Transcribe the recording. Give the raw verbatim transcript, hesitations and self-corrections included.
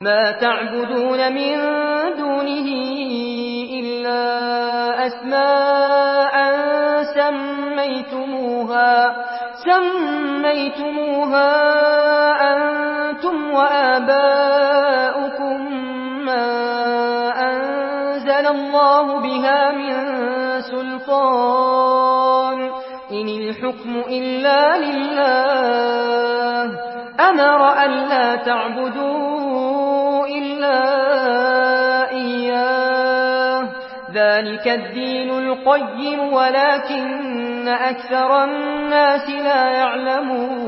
ما تعبدون من دونه إلا أسماء سميتموها سميتموها أنتم وآباؤكم ما أنزل الله بها من سلطان إن الحكم إلا لله أمر ألا تعبدوا إلا إياه ذلك الدين القيم ولكن أكثر الناس لا يعلمون